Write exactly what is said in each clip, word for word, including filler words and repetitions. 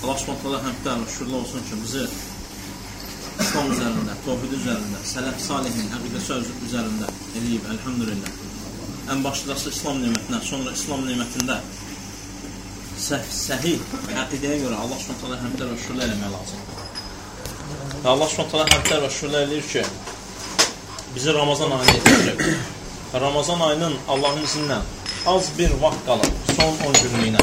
Allah Subhanahu həmdlər və şükürlər olsun ki, bizi İslam üzərində, tövhid üzərində, sələf salihin, əqidəsi üzərində eləyib, əlhamdülillah. Ən başlıcası İslam nemətinə, sonra İslam nemətində səhih əqidəyə görə Allah Subhanahu həmdlər və şükürlər eləmək lazımdır. Və Allah Subhanahu həmdlər və şükürlər eləyir ki, bizi Ramazan ayına yetirecək. Ramazan ayının Allahın izinlə az bir vaxt qalıb, son on günlüyünə.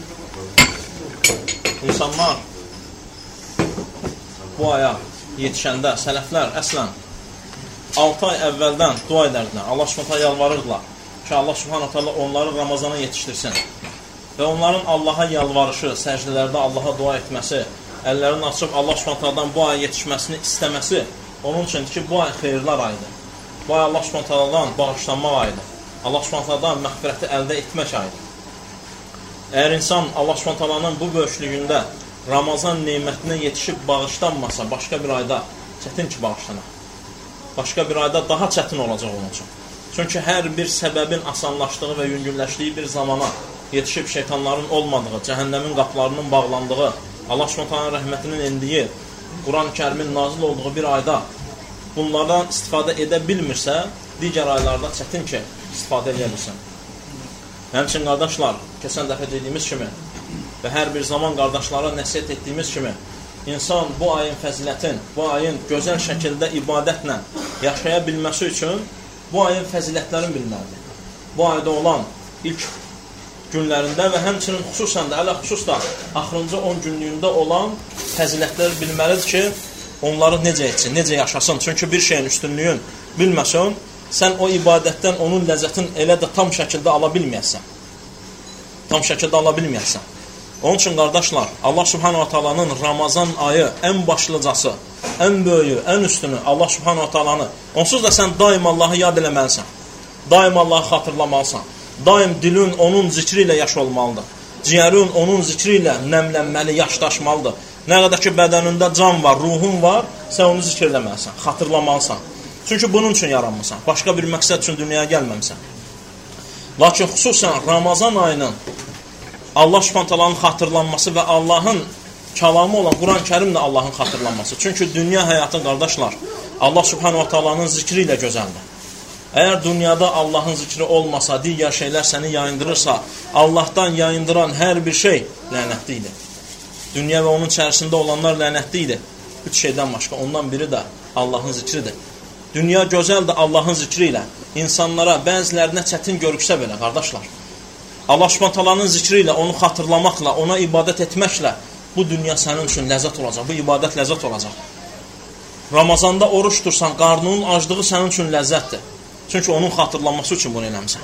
İnsanlar bu aya yetişəndə, sələflər əslən altı ay əvvəldən dua edərdilər. Allah Subhanahu yalvarırdılar ki, Allah Subhanahu onları Ramazana yetişdirsin. Və onların Allaha yalvarışı, səcdələrdə Allaha dua etməsi, əllərini açıb Allah Subhanahu bu aya yetişməsini istəməsi onun üçün ki, bu ay xeyirlər ayıdır. Bu ay Allah Subhanahu bağışlanmaq ayıdır. Allah Subhanahu məğfirəti əldə etmək ayıdır. Əgər insan Allah Subhanahu bu böyüklüyündə Ramazan nemətinə yetişib bağışlanmasa, başqa bir ayda çətin ki, bağışlanar. Başqa bir ayda daha çətin olacaq onun üçün. Çünki hər bir səbəbin asanlaşdığı və yüngülləşdiyi bir zamana yetişib şeytanların olmadığı, cəhənnəmin qapılarının bağlandığı, Allah Subhanahu rəhmətinin endiyi, Quran-ı Kərimin nazil olduğu bir ayda bunlardan istifadə edə bilmirsə, digər aylarda çətin ki, istifadə edə bilsin. Həmçin, qardaşlar, keçən dəfə dediyimiz kimi və hər bir zaman qardaşlara nəsihət etdiyimiz kimi, insan bu ayın fəzilətin, bu ayın gözəl şəkildə ibadətlə yaşaya bilməsi üçün bu ayın fəzilətlərini bilməlidir. Bu ayda olan ilk günlərində və həmçinin xüsusən də, ələ xüsus da axırıncı on günlüyündə olan fəzilətləri bilməlidir ki, onları necə etsin, necə yaşasın. Çünki bir şeyin üstünlüyün bilməsən, sən o ibadətdən onun ləzzətin elə də tam şəkildə ala bilməyəsən. Tam şəkildə ala bilməyəsən. Onun üçün, qardaşlar, Allah Subhanahu wa Ta'ala'nın Ramazan ayı ən başlıcası, ən böyüyü, ən üstünü Allah Subhanahu wa Ta'ala'nı. Onsuz da sən daim Allahı yad eləməlisən. Daim Allahı xatırlamalısan. Daim dilin onun zikri ilə yaş olmalıdır. Ciyərin onun zikri ilə nəmlənməli, yaşdaşmalıdır. Nə qədər ki, bədənində can var, ruhun var, sən onu zikr eləməlisən, xatırlamalısan. Çünki bunun üçün yaranmısan. Başqa bir məqsəd üçün dünyaya gəlməmisən. Lakin xüsusən Ramazan ayının Allah Subhanahu xatırlanması və Allahın kəlamı olan Quran-ı Kərimlə Allahın xatırlanması. Çünki dünya həyatı, qardaşlar, Allah Subhanahu Taala'nın zikri ilə gözəldir. Əgər dünyada Allahın zikri olmasa, digər şeylər səni yayındırırsa, Allahdan yayındıran hər bir şey lənətli idi. Dünya və onun içərisində olanlar lənətli idi. Üç şeydən başqa. Ondan biri də Allahın zikridir. Dünya gözəldir Allahın zikri ilə. İnsanlara, bəzilərinə çətin görüksə belə, qardaşlar. Allah Subhanahu zikri ilə, onu xatırlamaqla, ona ibadət etməklə bu dünya sənin üçün ləzzət olacaq. Bu ibadət ləzzət olacaq. Ramazanda oruç tutursan, qarnının aclığı sənin üçün ləzzətdir. Çünki onun xatırlanması üçün bunu eləmsən.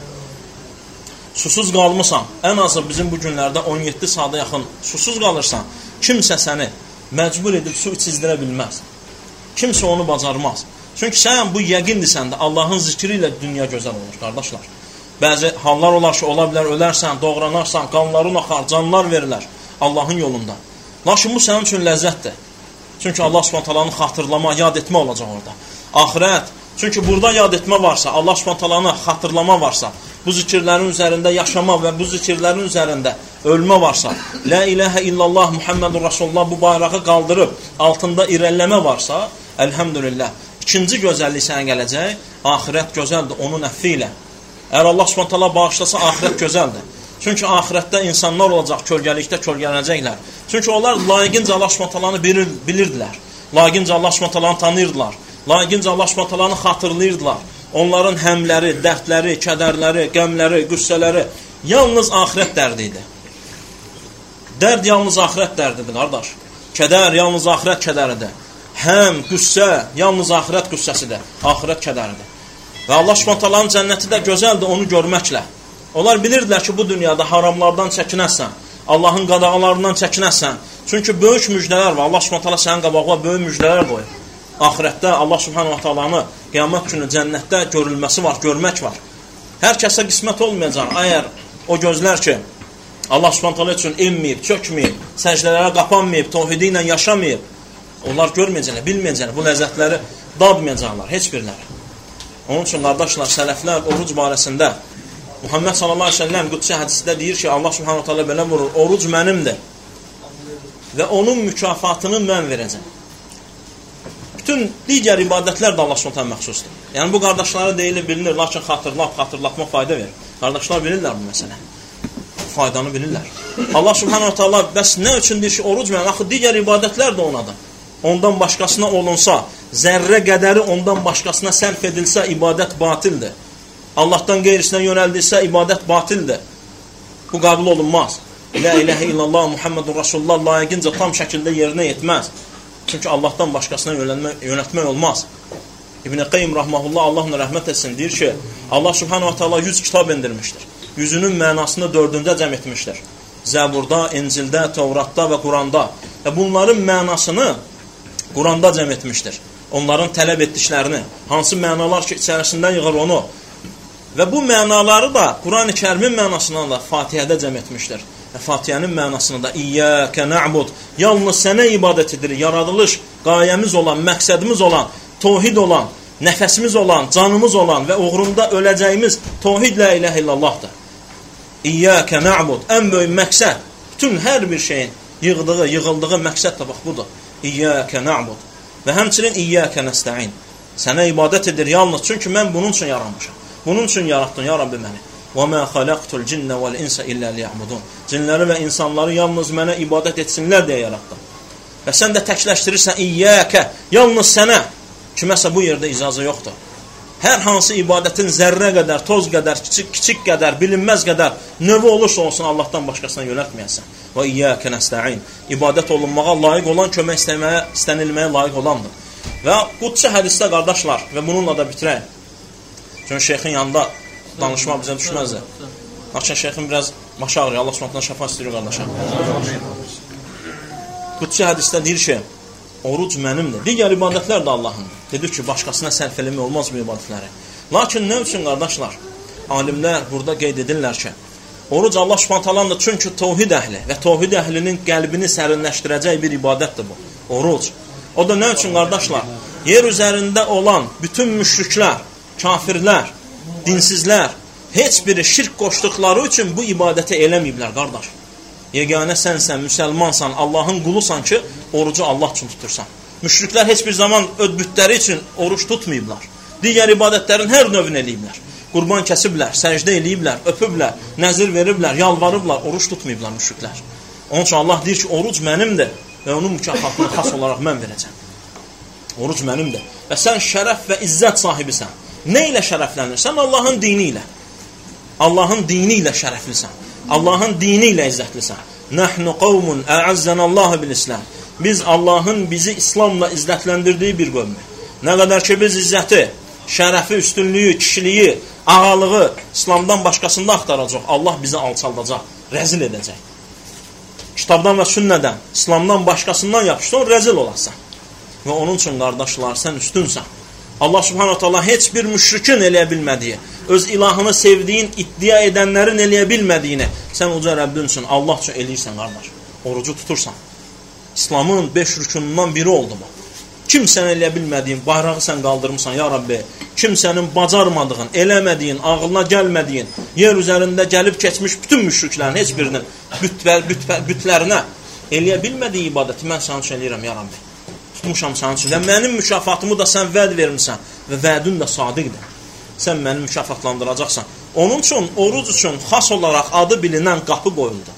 Susuz qalmısan, ən azı bizim bu günlərdə on yeddi saata yaxın susuz qalırsan, kimsə səni məcbur edib su içizdirə bilməz. Kimsə onu bacarmaz. Çünki sən bu yəqindirsən də Allahın zikri ilə dünya gözəl olur, qardaşlar. Bəzi hallar olar ki, ola bilər, ölərsən, doğranarsan, qanların axar, canlar verilər Allahın yolunda. Lakin bu sənin üçün ləzzətdir. Çünki Allah Subhanahu xatırlama, yad etmə olacaq orada. Axirət, çünki burada yad etmə varsa, Allah Subhanahu xatırlama varsa, bu zikirlərin üzərində yaşama və bu zikirlərin üzərində ölmə varsa, La ilahə illallah Muhammedur Rasulullah bu bayrağı qaldırıb altında irəliləmə varsa, əlhəmdülillah, ikinci gözəllik sənə gələcək, axirət gözəldir onun əffi ilə. Əgər Allah Subhanahu bağışlasa, axirət gözəldir. Çünki axirətdə insanlar olacaq, kölgəlikdə kölgələnəcəklər. Çünki onlar layiqincə Allah Subhanahu bilir, bilirdilər. Layiqincə Allah Subhanahu tanıyırdılar. Layiqincə Allah Subhanahu xatırlayırdılar. Onların həmləri, dərdləri, kədərləri, qəmləri, qüssələri yalnız axirət dərdi idi. Dərd yalnız axirət dərdidir, qardaş. Kədər yalnız axirət kədəridir. Həm, qüssə yalnız axirət qüssəsidir. Axirət kədəridir. Və Allah Subhanahu cənnəti də gözəldir onu görməklə. Onlar bilirdilər ki, bu dünyada haramlardan çəkinəsən, Allahın qadağalarından çəkinəsən. Çünki böyük müjdələr var. Allah Subhanahu sənin qabağına böyük müjdələr qoyur. Axirətdə Allah Subhanahu Taala'nı qiyamət günü cənnətdə görülməsi var, görmək var. Hər kəsə qismət olmayacaq. Əgər o gözlər ki, Allah Subhanahu üçün enməyib, çökməyib, səcdələrə qapanmayıb, tövhidi ilə yaşamayıb, onlar görməyəcəklər, bilməyəcəklər, bu ləzzətləri dadmayacaqlar, heç birləri. Onun üçün, qardaşlar, sələflər oruc barəsində Muhammed sallallahu aleyhi ve sellem qudsi hədisdə deyir ki, Allah Subhanahu Taala belə vurur, oruc mənimdir. və onun mükafatını mən verəcəm. Bütün digər ibadətlər də Allah Subhanahu məxsusdur. Yəni bu qardaşlara deyilir, bilinir, lakin xatırlap, xatırlatma fayda verir. Qardaşlar bilirlər bu məsələni. Faydanı bilirlər. Allah Subhanahu taala bəs nə üçün deyir ki, oruc mən? Axı digər ibadətlər də onadır. Ondan başqasına olunsa, zərrə qədəri ondan başqasına sərf edilsə, ibadət batildir. Allahdan qeyrisinə yönəldilsə, ibadət batildir. Bu qəbul olunmaz. La ilahə illallah Muhammedur Rasulullah layiqincə tam şəkildə yerinə yetməz. Çünki Allahdan başqasına yönəlmək, yönətmək olmaz. İbn Qayyim rahmehullah Allah ona rəhmət etsin deyir ki, Allah Subhanahu taala yüz kitab endirmişdir. Yüzünün mənasını dördüncə cəm etmişdir. Zəburda, İncildə, Tevratda və Quranda. Və bunların mənasını Quranda cəm etmişdir. Onların tələb etdiklərini, hansı mənalar ki, içərisindən yığır onu. Və bu mənaları da Quran-ı Kərimin mənasından da Fatihədə cəm etmişdir. Və Fatihənin mənasını da İyyəkə na'bud, yalnız sənə ibadət edirik. Yaradılış qayəmiz olan, məqsədimiz olan, tohid olan, nəfəsimiz olan, canımız olan və uğrunda öləcəyimiz tohid la ilahə illallahdır. İyyəkə na'bud, ən böyük məqsəd, bütün hər bir şeyin yığdığı, yığıldığı məqsəd də bax budur. İyyəkə na'bud. Və həmçinin İyyəkə nəstəin. Sənə ibadət edir yalnız, çünki mən bunun üçün yaranmışam. Bunun üçün yaratdın ya Rabbi məni. وَمَا خَلَقْتُ الْجِنَّ وَالْاِنْسَ إِلَّا لِيَعْبُدُونَ. Cinləri və insanları yalnız mənə ibadət etsinlər deyə yarattım. Və sən də təkləşdirirsən İyyəkə, yalnız sənə. Kiməsə bu yerdə icazə yoxdur. Hər hansı ibadətin zərrə qədər, toz qədər, kiçik, kiçik qədər, bilinməz qədər növü olursa olsun Allahdan başqasına yönəltməyəsən. Və İyyəkə nəstəin. İbadət olunmağa layiq olan, kömək istəməyə, istənilməyə layiq olandır. Və qudsi hədisdə qardaşlar, və bununla da bitirək. Çünki şeyxin yanında danışma bizə düşməzdir. Lakin şeyxin biraz başı ağrıyor. Allah Subhanahu şəfa istəyir qardaşa. Qudsi hədisdə deyir ki, oruc mənimdir. Digər ibadətlər də Allahındır. Dedik ki, başqasına sərf eləmək olmaz bu ibadətləri. Lakin nə üçün qardaşlar? Alimlər burada qeyd edirlər ki, oruc Allah Subhanahu çünki tövhid əhli və tövhid əhlinin qəlbini sərinləşdirəcək bir ibadətdir bu. Oruc. O da nə üçün qardaşlar? Yer üzərində olan bütün müşriklər, kafirlər, dinsizlər, heç biri şirk qoşduqları üçün bu ibadəti eləməyiblər, qardaş. Yeganə sənsən, müsəlmansan, Allahın qulusan ki, orucu Allah üçün tutursan. Müşriklər heç bir zaman ödbütləri üçün oruç tutmayıblar. Digər ibadətlərin hər növünü eləyiblər. Qurban kəsiblər, səcdə eləyiblər, öpüblər, nəzir veriblər, yalvarıblar, oruç tutmayıblar müşriklər. Onun üçün Allah deyir ki, oruc mənimdir və onun mükafatını xas olaraq mən verəcəm. Oruc mənimdir. Və sən şərəf və izzət sahibisən. Nə ilə şərəflənirsən? Allahın dini ilə. Allahın dini ilə şərəflisən. Allahın dini ilə izzətlisən. Nəhnu qavmun əəzzənəllahu bil-İslam. Biz Allahın bizi İslamla izzətləndirdiyi bir qövmü. Nə qədər ki biz izzəti, şərəfi, üstünlüyü, kişiliyi, ağalığı İslamdan başqasında axtaracaq. Allah bizi alçaldacaq, rəzil edəcək. Kitabdan və sünnədən, İslamdan başqasından yapışsan, rəzil olasan. Və onun üçün qardaşlar, sən üstünsən. Allah Subhanahu taala heç bir müşrikin eləyə bilmədiyi, öz ilahını sevdiyin, iddia edənlərin eləyə bilmədiyini sən uca Rəbbin üçün, Allah üçün eləyirsən, qardaş. Orucu tutursan. İslamın beş rükunundan biri oldu bu. Kimsən eləyə bilmədiyin, bayrağı sən qaldırmısan, ya Rabbi. Kimsənin bacarmadığın, eləmədiyin, ağılına gəlmədiyin, yer üzərində gəlib keçmiş bütün müşriklərin heç birinin bütlər, bütlər, bütlərinə eləyə bilmədiyi ibadəti mən sənin üçün eləyirəm, ya Rabbi. Tutmuşam sənin üçün və mənim mükafatımı da sən vəd vermirsən və vədün də sadiqdir. Sən məni mükafatlandıracaqsan. Onun üçün, oruc üçün xas olaraq adı bilinən qapı qoyuldu.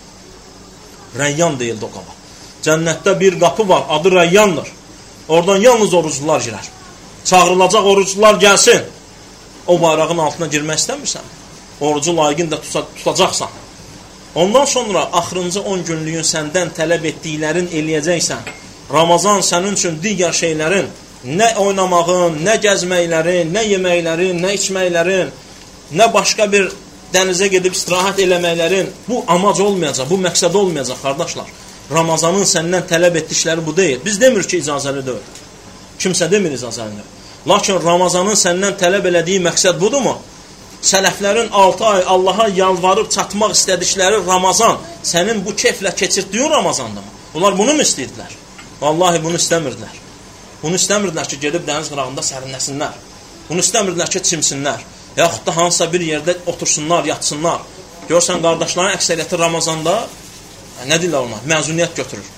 Rəyyan deyildi o qapı. Cənnətdə bir qapı var, adı Rəyyandır. Oradan yalnız oruclular girər. Çağırılacaq oruclular gəlsin. O bayrağın altına girmək istəmirsən. Orucu layiqində tutacaqsan. Ondan sonra axırıncı on günlüyün səndən tələb etdiklərin eləyəcəksən. Ramazan sənin üçün digər şeylərin, nə oynamağın, nə gəzməklərin, nə yeməklərin, nə içməklərin, nə başqa bir dənizə gedib istirahət eləməklərin bu amac olmayacaq, bu məqsəd olmayacaq, qardaşlar. Ramazanın səndən tələb etdikləri bu deyil. Biz demir ki, icazəli deyil. Kimsə demir icazəli. Lakin Ramazanın səndən tələb elədiyi məqsəd budurmu? Sələflərin altı ay Allaha yalvarıb çatmaq istədikləri Ramazan sənin bu keyflə keçirtdiyin Ramazandamı? Bunlar bunu mu istəyirdilər? Vallahi bunu istəmirdilər. Bunu istəmirdilər ki, gedib dəniz qırağında sərinləsinlər. Bunu istəmirdilər ki, çimsinlər. Yaxud da hansısa bir yerdə otursunlar, yatsınlar. Görsən, qardaşların əksəriyyəti Ramazanda, nə deyirlər ona? Məzuniyyət götürür.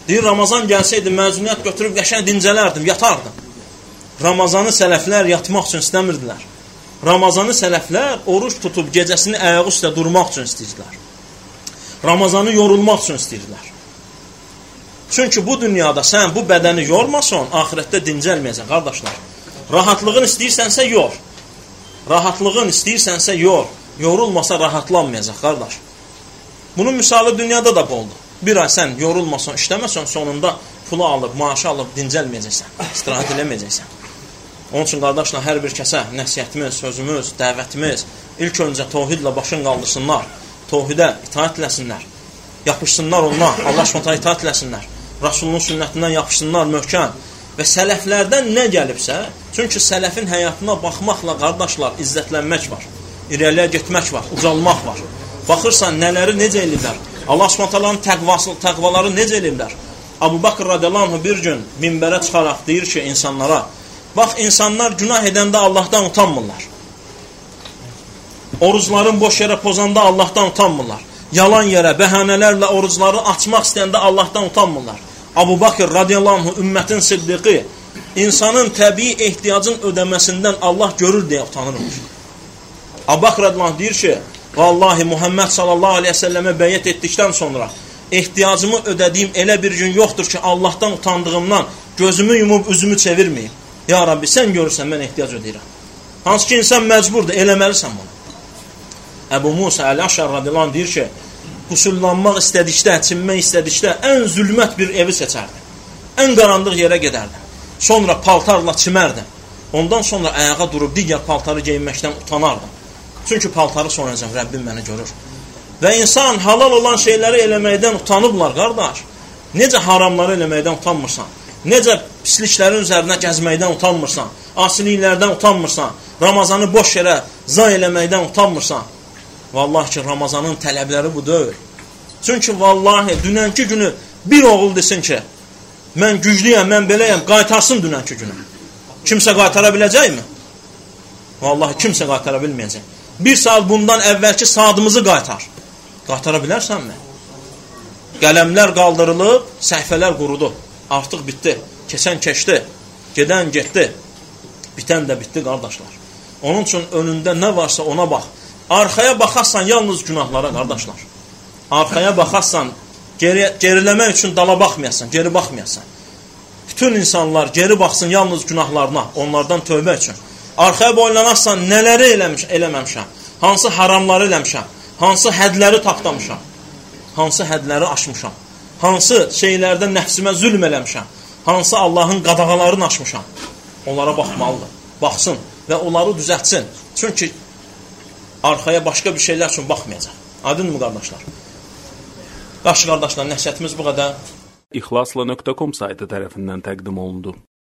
Deyir, Ramazan gəlsəydi, məzuniyyət götürüb qəşəng dincələrdim, yatardım. Ramazanı sələflər yatmaq üçün istəmirdilər. Ramazanı sələflər oruç tutub gecəsini ayağı üstə durmaq üçün istəyirdilər. Ramazanı yorulmaq üçün istəyirdilər. Çünki bu dünyada sən bu bədəni yormasan, ahirətdə dincəlməyəcəksən, qardaşlar. Rahatlığın istəyirsənsə, yor. Rahatlığın istəyirsənsə, yor. Yorulmasa, rahatlanmayacaq, qardaş. Bunun misalı dünyada da boldur. Bir ay sən yorulmasan, işləməsən, sonunda pulu alıb, maaşı alıb, dincəlməyəcəksən, istirahət eləməyəcəksən. Onun üçün, qardaşlar, hər bir kəsə nəsiyyətimiz, sözümüz, dəvətimiz ilk öncə tövhidlə başın qaldırsınlar, tövhidə itaət eləsinlər, yapışsınlar onunla, Allah Subhanahu itaət eləsinlər, Rasulunun sünnətindən yapışsınlar möhkəm və sələflərdən nə gəlibsə, çünki sələfin həyatına baxmaqla, qardaşlar, izzətlənmək var, irəliyə getmək var, ucalmaq var. Baxırsan, nələri necə eləyirlər, Allah Subhanahu təqvası, təqvaları necə eləyirlər. Abu Bakr radiyallahu anh bir gün minbərə çıxaraq deyir ki, insanlara, bax, insanlar günah edəndə Allahdan utanmırlar. Orucların boş yerə pozanda Allahdan utanmırlar. Yalan yerə, bəhanələrlə orucları açmaq istəyəndə Allahdan utanmırlar. Abu Bakr radiyallahu anh ümmətin siddiqi, insanın təbii ehtiyacın ödəməsindən Allah görür deyə utanırmış. Abu Bakr radiyallahu anh deyir ki, vallahi Muhammed sallallahu aleyhi ve sellemə bəyyət etdikdən sonra ehtiyacımı ödədiyim elə bir gün yoxdur ki, Allahdan utandığımdan gözümü yumub üzümü çevirməyim. Ya Rabbi, sən görürsən, mən ehtiyac ödəyirəm. Hansı ki, insan məcburdur, eləməlisən bunu. Əbu Musa Əl-Əşər radiyallahu anh deyir ki, qusullanmaq istədikdə, çinmək istədikdə ən zülmət bir evi seçərdim. Ən qaranlıq yerə gedərdim. Sonra paltarla çimərdim. Ondan sonra ayağa durub digər paltarı geyinməkdən utanardım. Çünki paltarı soyacaq, Rəbbim məni görür. Və insan halal olan şeyləri eləməkdən utanıblar, qardaş. Necə haramları eləməkdən utanmırsan? Necə pisliklərin üzərinə gəzməkdən utanmırsan? Asiliklərdən utanmırsan? Ramazanı boş yerə zay eləməkdən utanmırsan? Vallahi ki, Ramazanın tələbləri bu deyil. Çünki vallahi dünənki günü bir oğul desin ki, mən güclüyəm, mən beləyəm, qaytarsın dünənki günü. Kimsə qaytara biləcəkmi? Vallahi kimsə qaytara bilməyəcək. Bir saat bundan əvvəlki saatımızı qaytar. Qaytara bilərsənmi? Qələmlər qaldırılıb, səhifələr qurudu. Artıq bitdi. Keçən keçdi. Gedən getdi. Bitən də bitdi, qardaşlar. Onun üçün önündə nə varsa ona bax. Arxaya baxarsan yalnız günahlara, qardaşlar. Arxaya baxarsan, geri, geriləmək üçün dala baxmayasan, geri baxmayasan. Bütün insanlar geri baxsın yalnız günahlarına, onlardan tövbə üçün. Arxaya boylanarsan, nələri eləmiş, eləməmişəm, hansı haramları eləmişəm, hansı hədləri tapdamışam, hansı hədləri aşmışam, hansı şeylərdə nəfsimə zülm eləmişəm, hansı Allahın qadağalarını aşmışam. Onlara baxmalıdır, baxsın və onları düzəltsin. Çünki arxaya başqa bir şeylər üçün baxmayacaq. Aydınmı, qardaşlar? Yaxşı, qardaşlar, nəsihətimiz bu qədər. İxlasla nöqtə com saytı tərəfindən təqdim olundu.